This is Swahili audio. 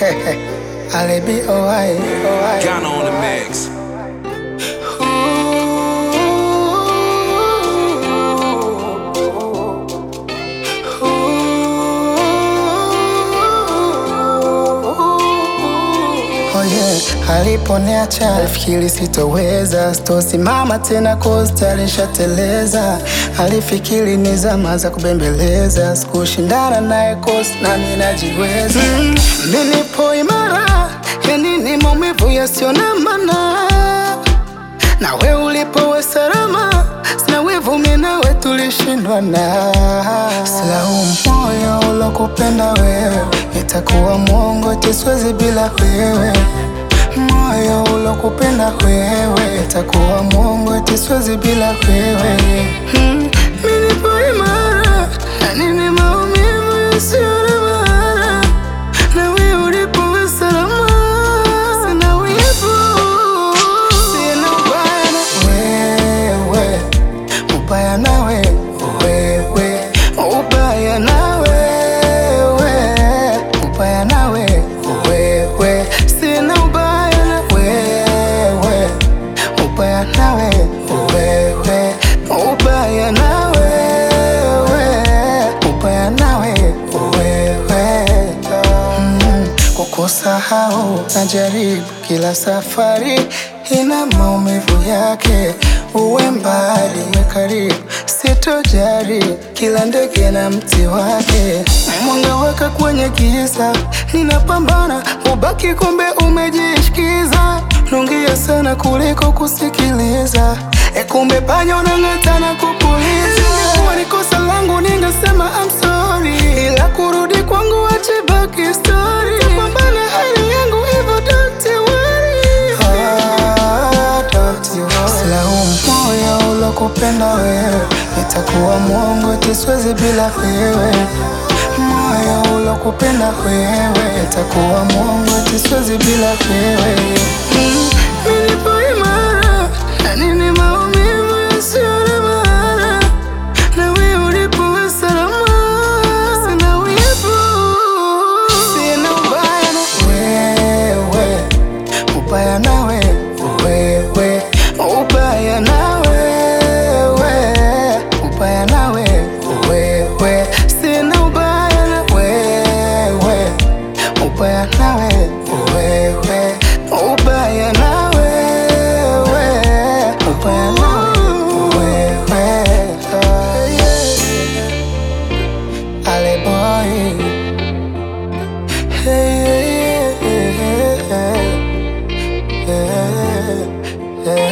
I'll be alright. Ghana on the mix. Oh yeah, aliponiacha alifikiri sitoweza, sitosimama tena kosta alishateleza. Alifikiri ni zama za kubembeleza, sikushindana naye kosta na ninajiweza. Mimi nipo imara, yani ni maumivu yasiyo na maana. Na we ulipowe salama, sina wivu mimi nawe tulishindwana. Silaumu moyo ulokupenda wewe, nitakuwa mwongo eti siwezi bila wewe. Moyo ulokupenda wewe, nitakuwa mwongo eti siwezi bila wewe. Mimi nipo imara, yani ni maumivu yasiyo na maana. Na we ulipowe salama, sina wivu. Sina ubaya na wewe, ubaya na wewe, ubaya na wewe, ubaya na wewe. Sina ubaya na wewe, ubaya na wewe, ubaya na wewe, ubaya na wewe. Kukusahau najaribu kila safari, ina maumivu yake. Uwe mbali uwe karibu, sitojari kila ndege na mti wake. Mwanga waka kwenye giza, ninapambana ubaki kumbe umejishikiza. Nongea sana kuliko kusikiliza, kumbe panya unang'ata na kupuliza. Ingekuwa ni kosa langu ningesema I'm sorry, ila kurudi kwangu acha ibaki story. Napambana hali yangu hivyo don't worry. Silaumu moyo ulokupenda wewe, nitakuwa mwongo eti siwezi bila wewe. Moyo ulokupenda wewe, nitakuwa mwongo eti siwezi bila wewe. Mimi nipo imara, yani ni maumivu yasiyo na maana. Na we ulipowe salama, sina wivu. Sina ubaya na wewe, ubaya na wewe, ubaya na wewe, ubaya na wewe. Sina ubaya na wewe, ubaya na wewe, ubaya na wewe, ubaya na wewe. Ale boy, hey, hey, hey, hey, hey.